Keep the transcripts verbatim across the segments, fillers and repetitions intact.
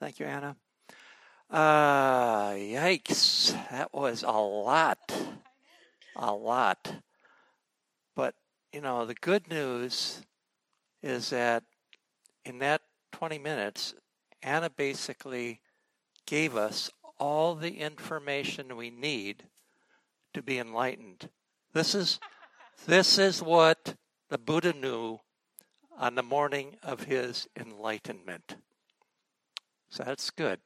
Thank you, Anna. Uh, yikes. That was a lot. A lot. But, you know, the good news is that in that twenty minutes, Anna basically gave us all the information we need to be enlightened. This is this is what the Buddha knew on the morning of his enlightenment. So that's good.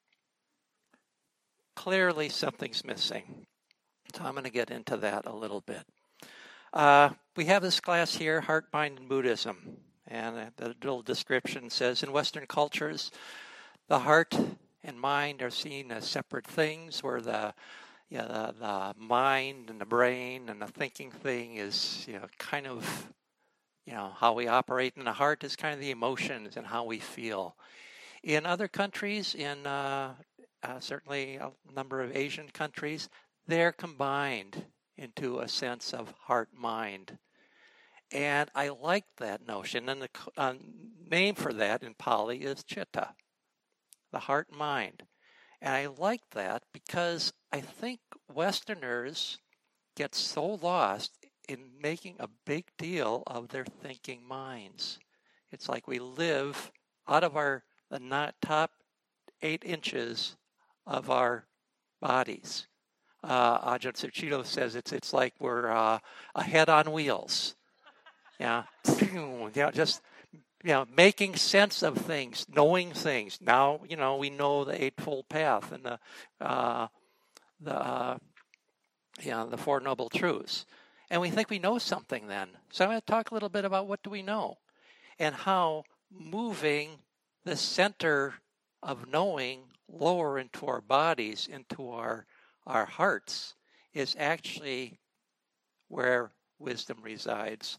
Clearly something's missing. So I'm going to get into that a little bit. Uh, we have this class here, Heart, Mind, and Buddhism. And the little description says, in Western cultures, the heart and mind are seen as separate things, where the, you know, the, the mind and the brain and the thinking thing is, you know, kind of, you know, how we operate. And the heart is kind of the emotions and how we feel. In other countries, in uh, uh, certainly a number of Asian countries, they're combined into a sense of heart-mind. And I like that notion. And the uh, name for that in Pali is chitta, the heart-mind. And I like that because I think Westerners get so lost in making a big deal of their thinking minds. It's like we live out of our the not top eight inches of our bodies. Uh, Ajahn Suchito says it's it's like we're uh, a head on wheels. Yeah, you know, just you know, making sense of things, knowing things. Now, you know, we know the Eightfold Path and the uh, the uh, you know, the Four Noble Truths, and we think we know something. Then, so I'm going to talk a little bit about what do we know, and how moving the center of knowing lower into our bodies, into our our hearts, is actually where wisdom resides.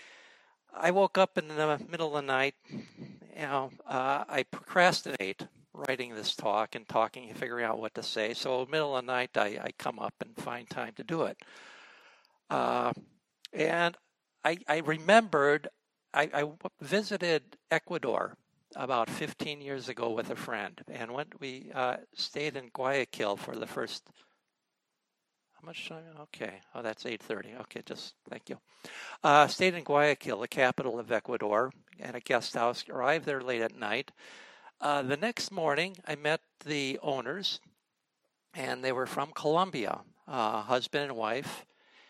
I woke up in the middle of the night. You know, uh, I procrastinate writing this talk and talking and figuring out what to say. So middle of the night, I, I come up and find time to do it. Uh, and I, I remembered I, I visited Ecuador about fifteen years ago with a friend, and when we uh, stayed in Guayaquil for the first. How much time? Okay. Oh, that's eight thirty. Okay, just thank you. Uh, stayed in Guayaquil, the capital of Ecuador, at a guest house. Arrived there late at night. Uh, the next morning, I met the owners, and they were from Colombia, uh, husband and wife.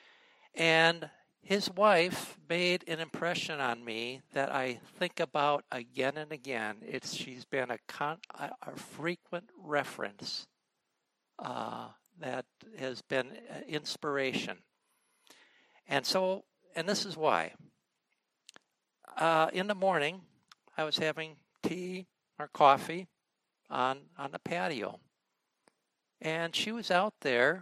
And his wife made an impression on me that I think about again and again. It's she's been a, con- a, a frequent reference. Uh, that has been inspiration. And so, and this is why. Uh, in the morning, I was having tea or coffee on, on the patio. And she was out there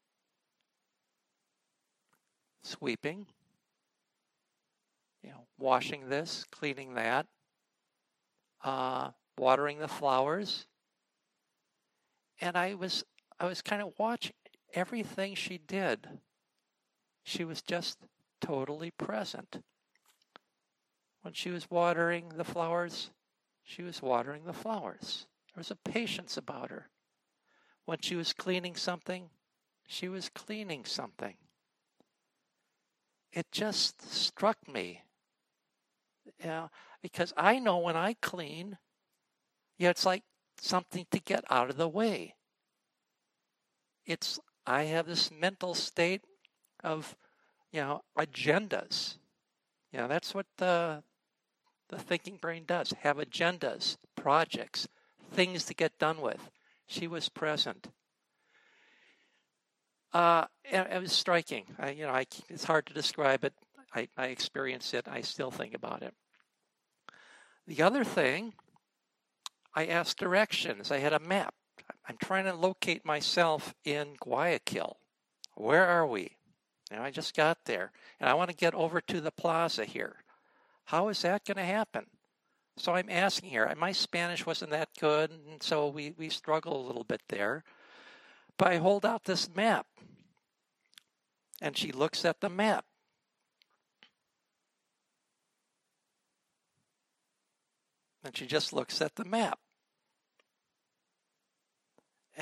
sweeping, you know, washing this, cleaning that, uh, watering the flowers. And I was I was kind of watching everything she did. She was just totally present. When she was watering the flowers, she was watering the flowers. There was a patience about her. When she was cleaning something, she was cleaning something. It just struck me, you know, because I know when I clean, yeah, it's like something to get out of the way. It's, I have this mental state of, you know, agendas. You know, that's what the, the thinking brain does. Have agendas, projects, things to get done with. She was present. Uh, and it was striking. I, you know, I, it's hard to describe it. I, I experienced it. I still think about it. The other thing, I asked directions. I had a map. I'm trying to locate myself in Guayaquil. Where are we? You know, I just got there, and I want to get over to the plaza here. How is that going to happen? So I'm asking her. My Spanish wasn't that good, and so we, we struggle a little bit there. But I hold out this map, and she looks at the map. And she just looks at the map.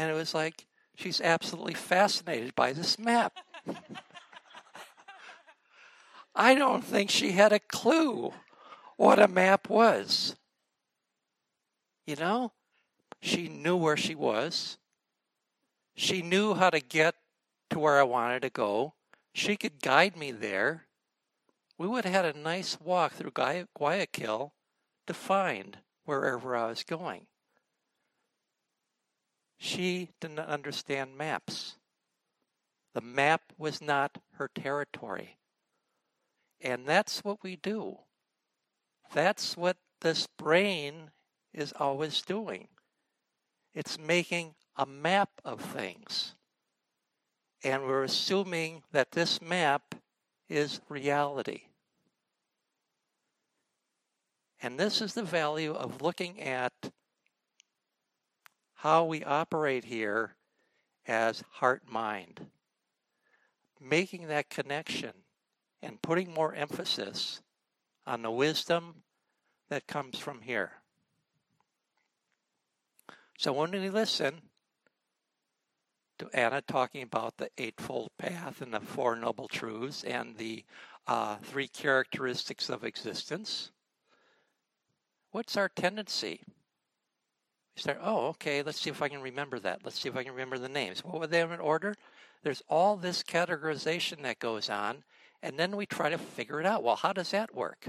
And it was like, she's absolutely fascinated by this map. I don't think she had a clue what a map was. You know, she knew where she was. She knew how to get to where I wanted to go. She could guide me there. We would have had a nice walk through Guayaquil to find wherever I was going. She didn't understand maps. The map was not her territory. And that's what we do. That's what this brain is always doing. It's making a map of things. And we're assuming that this map is reality. And this is the value of looking at how we operate here as heart-mind. Making that connection and putting more emphasis on the wisdom that comes from here. So when we listen to Anna talking about the Eightfold Path and the Four Noble Truths and the uh, three characteristics of existence, what's our tendency? We start, oh, okay, let's see if I can remember that. Let's see if I can remember the names. What were they in order? There's all this categorization that goes on, and then we try to figure it out. Well, how does that work?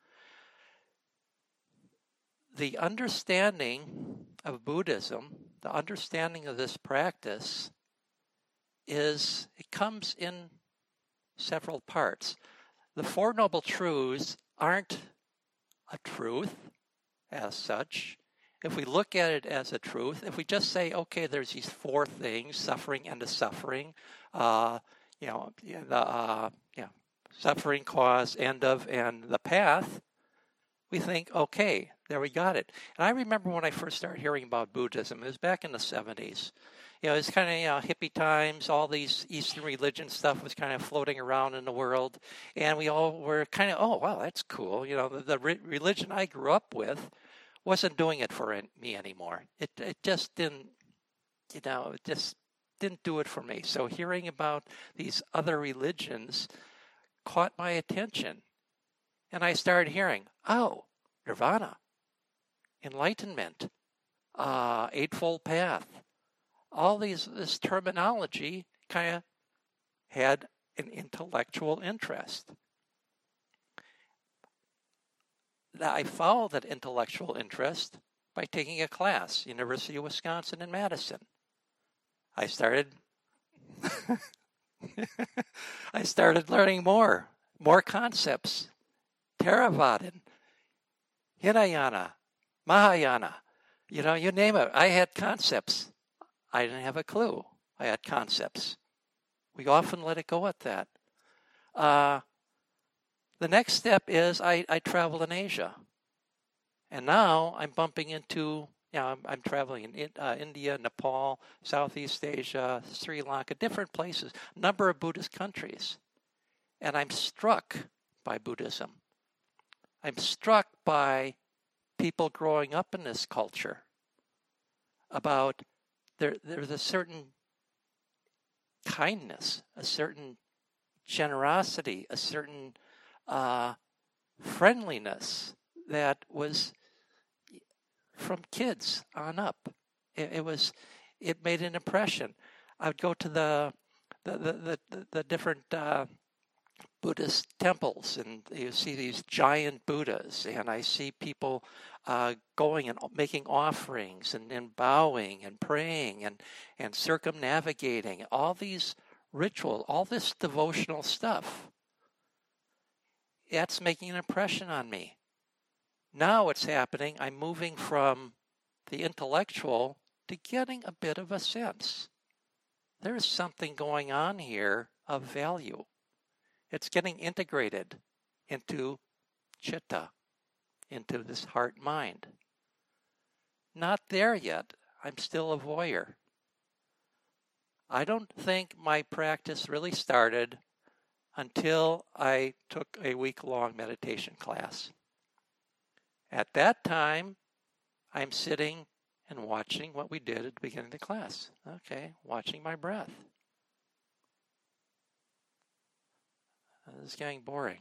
The understanding of Buddhism, the understanding of this practice, is, it comes in several parts. The Four Noble Truths aren't a truth as such. If we look at it as a truth, if we just say, okay, there's these four things, suffering and the suffering, uh, you know, the uh, you know, suffering, cause, end of, and the path, we think, okay, there we got it. And I remember when I first started hearing about Buddhism, it was back in the seventies. You know, it's kind of, you know, hippie times, all these Eastern religion stuff was kind of floating around in the world. And we all were kind of, oh, wow, that's cool. You know, the, the re- religion I grew up with wasn't doing it for me anymore. It it just didn't, you know, it just didn't do it for me. So hearing about these other religions caught my attention. And I started hearing, oh, nirvana, enlightenment, uh, Eightfold Path. All these this terminology kind of had an intellectual interest. I followed that intellectual interest by taking a class, University of Wisconsin in Madison. I started I started learning more, more concepts. Theravada, Hinayana, Mahayana, you know, you name it. I had concepts. I didn't have a clue. I had concepts. We often let it go at that. Uh, the next step is I, I travel in Asia. And now I'm bumping into, you know, I'm, I'm traveling in uh, India, Nepal, Southeast Asia, Sri Lanka, different places, a number of Buddhist countries. And I'm struck by Buddhism. I'm struck by people growing up in this culture about there, there's a certain kindness, a certain generosity, a certain uh, friendliness that was from kids on up. It, it was, it made an impression. I would go to the the the the, the different uh, Buddhist temples, and you see these giant Buddhas, and I see people uh, going and making offerings, and, and bowing, and praying, and and circumnavigating, all these rituals, all this devotional stuff. That's making an impression on me. Now what's happening, I'm moving from the intellectual to getting a bit of a sense. There's something going on here of value. It's getting integrated into chitta, into this heart-mind. Not there yet. I'm still a voyeur. I don't think my practice really started until I took a week-long meditation class. At that time, I'm sitting and watching what we did at the beginning of the class. Okay, watching my breath. This is getting boring.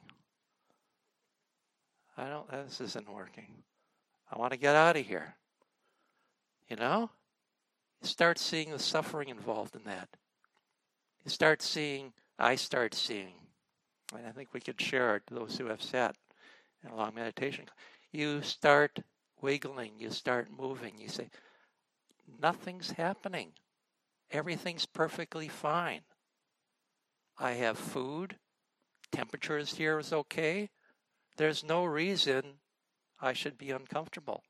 I don't, this isn't working. I want to get out of here. You know? You start seeing the suffering involved in that. You start seeing, I start seeing, and I think we could share it to those who have sat in a long meditation. You start wiggling, you start moving, you say, nothing's happening. Everything's perfectly fine. I have food. Temperature is here is okay. There's no reason I should be uncomfortable.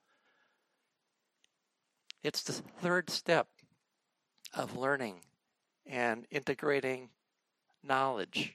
It's the third step of learning and integrating knowledge.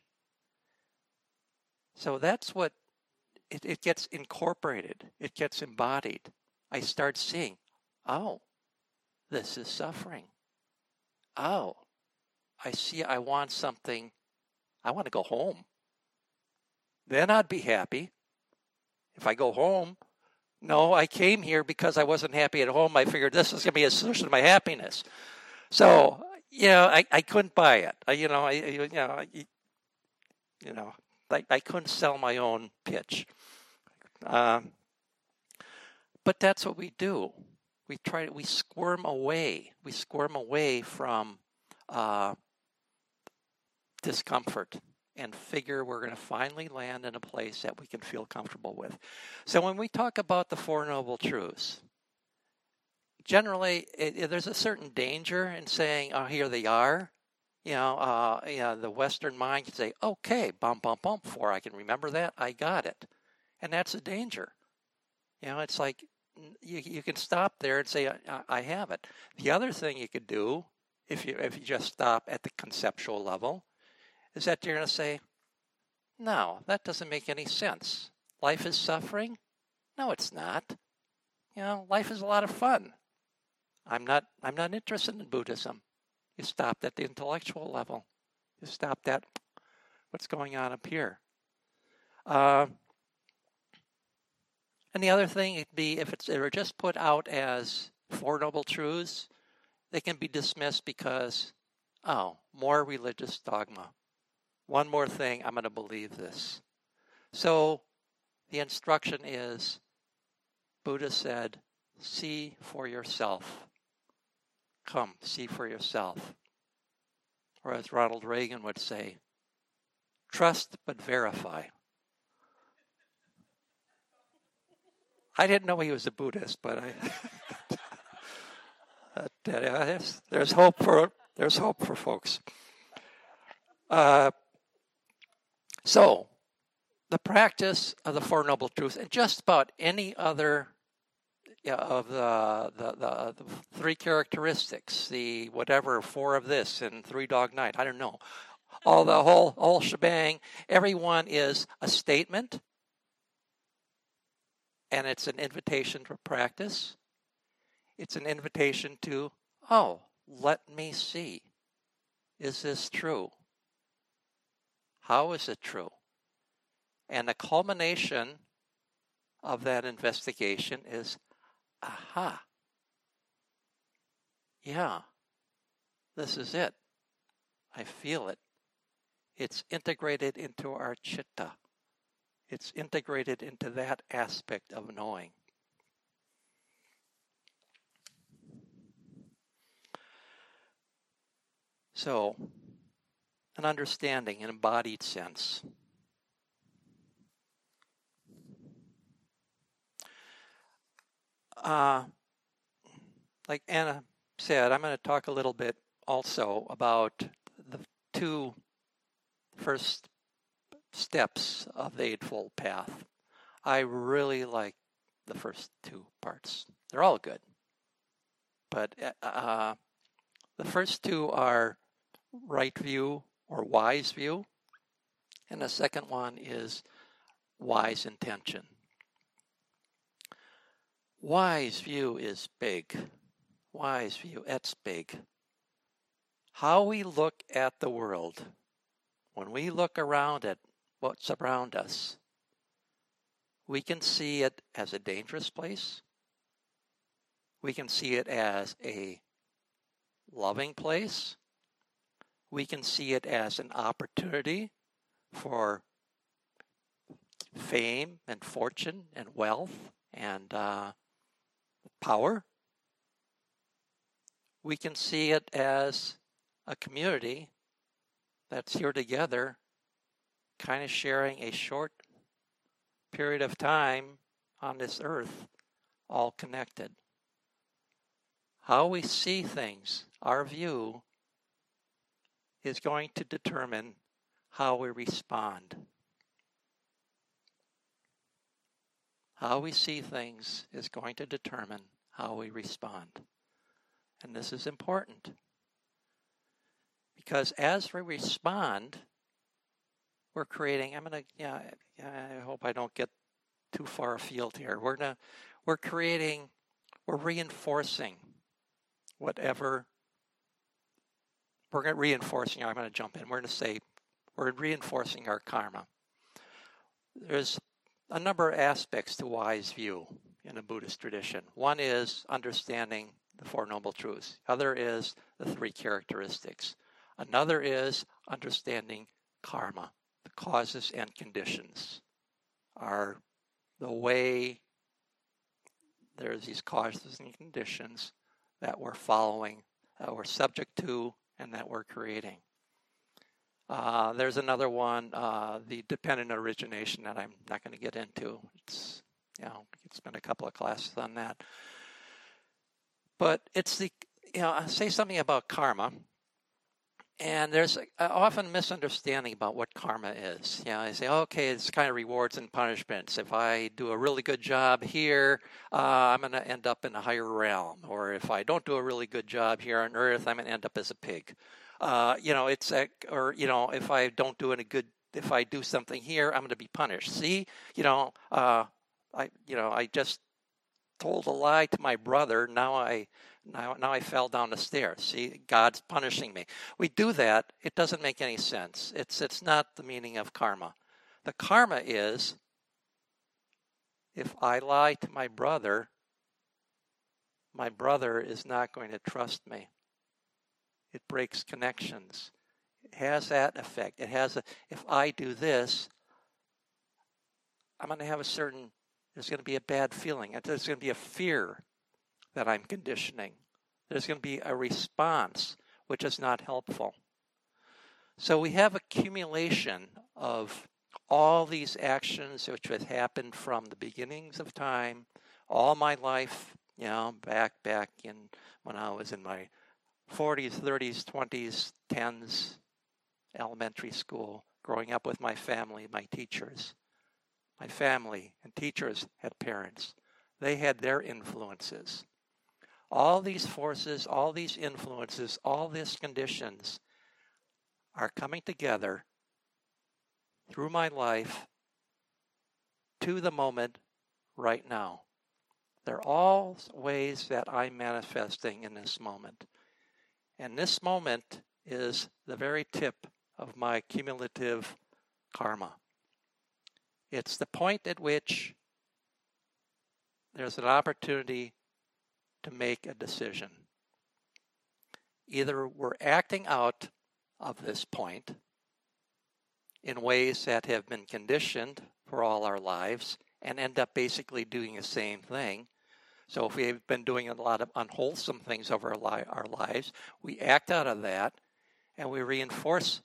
So that's what, it, it gets incorporated. It gets embodied. I start seeing, oh, this is suffering. Oh, I see I want something. I want to go home. Then I'd be happy. If I go home, no, I came here because I wasn't happy at home. I figured this is going to be a solution to my happiness. So, you know, I, I couldn't buy it. I, you know, I, you know, I, you know, I, I couldn't sell my own pitch. Um, but that's what we do. We try. We squirm away. We squirm away from uh, discomfort and figure we're going to finally land in a place that we can feel comfortable with. So when we talk about the Four Noble Truths, generally it, it, there's a certain danger in saying, "Oh, here they are." You know, uh, you know, the Western mind can say, "Okay, bum, bum, bum." Before I can remember that, I got it, and that's a danger. You know, it's like you you can stop there and say, I, "I have it." The other thing you could do, if you if you just stop at the conceptual level, is that you're going to say, no, that doesn't make any sense. Life is suffering? No, it's not. You know, life is a lot of fun. I'm not I'm not interested in Buddhism. You stopped at the intellectual level. You stopped at what's going on up here. Uh, and the other thing would be if it's they're just put out as Four Noble Truths, they can be dismissed because, oh, more religious dogma. One more thing, I'm going to believe this. So the instruction is, Buddha said, see for yourself. Come, see for yourself. Or as Ronald Reagan would say, trust but verify. I didn't know he was a Buddhist, but I uh, there's, there's hope for there's hope for folks. Uh, So, the practice of the Four Noble Truths, and just about any other yeah, of the, the, the, the three characteristics, the whatever, four of this and three dog night, I don't know, all the whole, whole shebang, every one is a statement, and it's an invitation to practice. It's an invitation to, oh, let me see. Is this true? How is it true? And the culmination of that investigation is, aha, yeah, this is it. I feel it. It's integrated into our chitta. It's integrated into that aspect of knowing. So, an understanding, an embodied sense. Uh, like Anna said, I'm going to talk a little bit also about the two first steps of the Eightfold Path. I really like the first two parts. They're all good. But uh, the first two are right view or wise view, and the second one is wise intention. Wise view is big. Wise view, that's big. How we look at the world, when we look around at what's around us, we can see it as a dangerous place. We can see it as a loving place. We can see it as an opportunity for fame and fortune and wealth and uh, power. We can see it as a community that's here together, kind of sharing a short period of time on this earth, all connected. How we see things, our view, is going to determine how we respond. How we see things is going to determine how we respond. And this is important. Because as we respond, we're creating, I'm going to, yeah, I hope I don't get too far afield here. We're gonna, we're creating, we're reinforcing whatever, we're gonna, reinforcing, I'm going to jump in, we're going to say, we're reinforcing our karma. There's a number of aspects to wise view in a Buddhist tradition. One is understanding the Four Noble Truths. Other is the three characteristics. Another is understanding karma, the causes and conditions are the way there's these causes and conditions that we're following, that we're subject to, and that we're creating. Uh, there's another one, uh, the dependent origination, that I'm not going to get into. It's, you know, we could spend a couple of classes on that. But it's the, you know, I say something about karma, and there's a, a often misunderstanding about what karma is. You know, I say, okay, it's kind of rewards and punishments. If I do a really good job here, uh, I'm going to end up in a higher realm. Or if I don't do a really good job here on earth, I'm going to end up as a pig. Uh, you know, it's a, or, you know, if I don't do it a good, if I do something here, I'm going to be punished. See, you know, uh, I, you know, I just told a lie to my brother. Now I, now, now I fell down the stairs. See, God's punishing me. We do that. It doesn't make any sense. It's, it's not the meaning of karma. The karma is, if I lie to my brother, my brother is not going to trust me. It breaks connections. It has that effect. It has a, if I do this, I'm going to have a certain, there's going to be a bad feeling. There's going to be a fear that I'm conditioning. There's going to be a response, which is not helpful. So we have accumulation of all these actions which have happened from the beginnings of time, all my life, you know, back, back in when I was in my forties, thirties, twenties, tens, elementary school, growing up with my family, my teachers. My family and teachers had parents. They had their influences. All these forces, all these influences, all these conditions are coming together through my life to the moment right now. They're all ways that I'm manifesting in this moment. And this moment is the very tip of my cumulative karma. It's the point at which there's an opportunity to make a decision. Either we're acting out of this point in ways that have been conditioned for all our lives and end up basically doing the same thing. So if we've been doing a lot of unwholesome things over our, li- our lives, we act out of that and we reinforce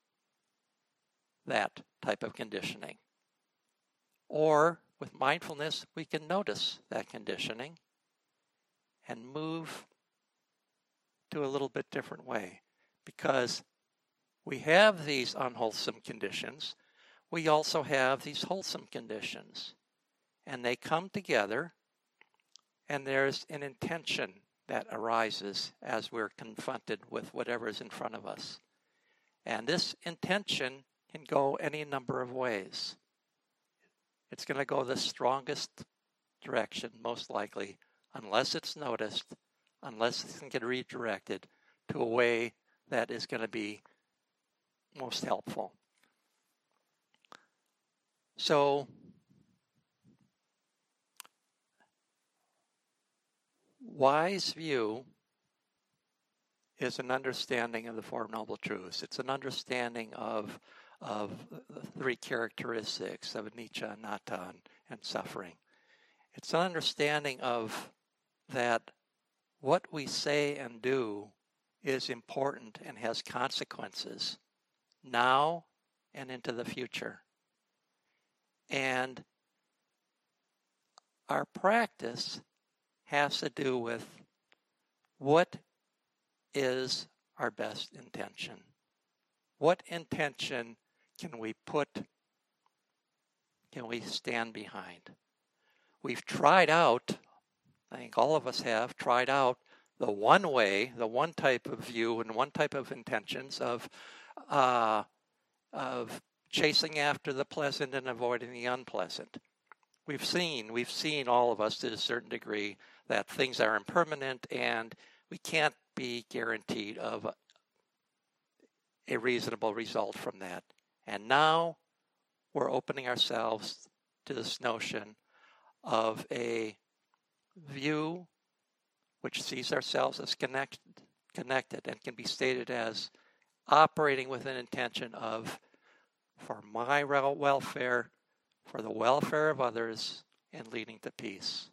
that type of conditioning. Or with mindfulness, we can notice that conditioning and move to a little bit different way. Because we have these unwholesome conditions, we also have these wholesome conditions. And they come together, and there's an intention that arises as we're confronted with whatever is in front of us. And this intention can go any number of ways. It's going to go the strongest direction, most likely, unless it's noticed, unless it can get redirected to a way that is going to be most helpful. So, wise view is an understanding of the Four Noble Truths. It's an understanding of, of the three characteristics of anicca, anatta, and suffering. It's an understanding of that what we say and do is important and has consequences now and into the future. And our practice has to do with what is our best intention. What intention can we put, can we stand behind? We've tried out, I think all of us have tried out the one way, the one type of view and one type of intentions of uh, of chasing after the pleasant and avoiding the unpleasant. We've seen, we've seen all of us to a certain degree that things are impermanent and we can't be guaranteed of a reasonable result from that. And now we're opening ourselves to this notion of a view which sees ourselves as connected, connected and can be stated as operating with an intention of for my welfare, for the welfare of others, and leading to peace.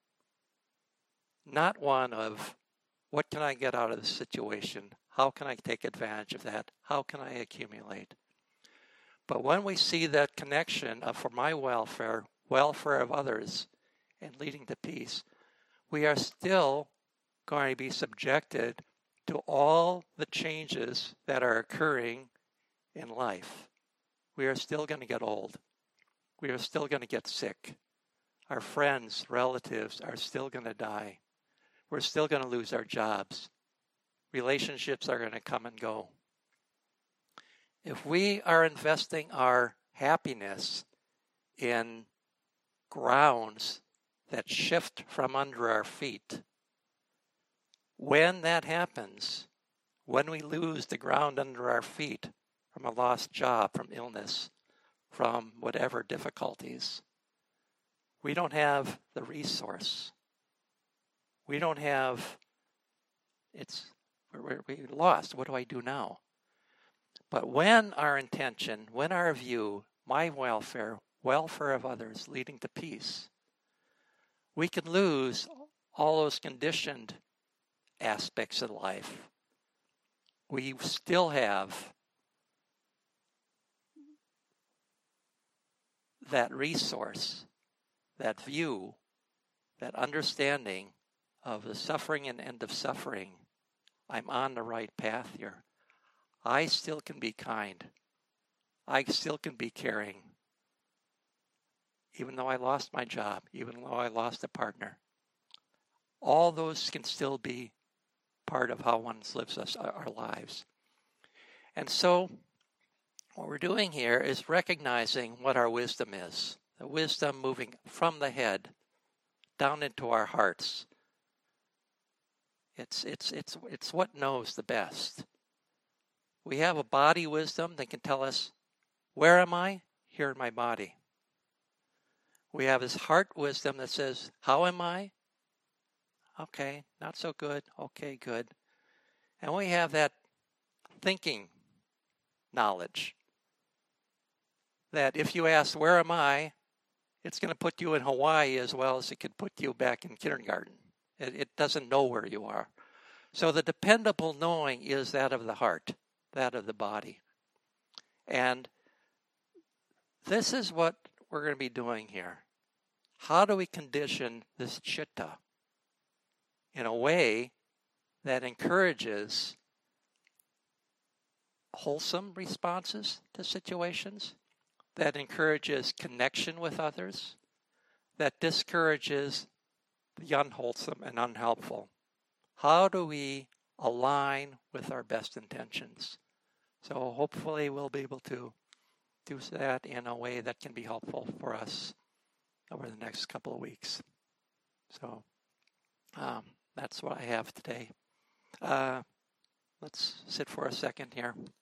Not one of what can I get out of this situation? How can I take advantage of that? How can I accumulate? But when we see that connection of for my welfare, welfare of others, and leading to peace, we are still going to be subjected to all the changes that are occurring in life. We are still going to get old. We are still going to get sick. Our friends, relatives are still going to die. We're still going to lose our jobs. Relationships are going to come and go. If we are investing our happiness in grounds that shift from under our feet, when that happens, when we lose the ground under our feet from a lost job, from illness, from whatever difficulties, we don't have the resource. We don't have, it's, we're, we're lost. What do I do now? But when our intention, when our view, my welfare, welfare of others, leading to peace, we can lose all those conditioned aspects of life. We still have that resource, that view, that understanding of the suffering and end of suffering. I'm on the right path here. I still can be kind. I still can be caring. Even though I lost my job, even though I lost a partner. All those can still be part of how one lives us, our lives. And so what we're doing here is recognizing what our wisdom is. The wisdom moving from the head down into our hearts. It's, it's, it's, it's what knows the best. We have a body wisdom that can tell us, where am I? Here in my body. We have this heart wisdom that says, how am I? Okay, not so good. Okay, good. And we have that thinking knowledge that if you ask, where am I? It's going to put you in Hawaii as well as it could put you back in kindergarten. It, it doesn't know where you are. So the dependable knowing is that of the heart, that of the body. And this is what we're going to be doing here. How do we condition this chitta in a way that encourages wholesome responses to situations, that encourages connection with others, that discourages the unwholesome and unhelpful? How do we align with our best intentions? So hopefully we'll be able to do that in a way that can be helpful for us over the next couple of weeks. So um, that's what I have today. Uh, let's sit for a second here.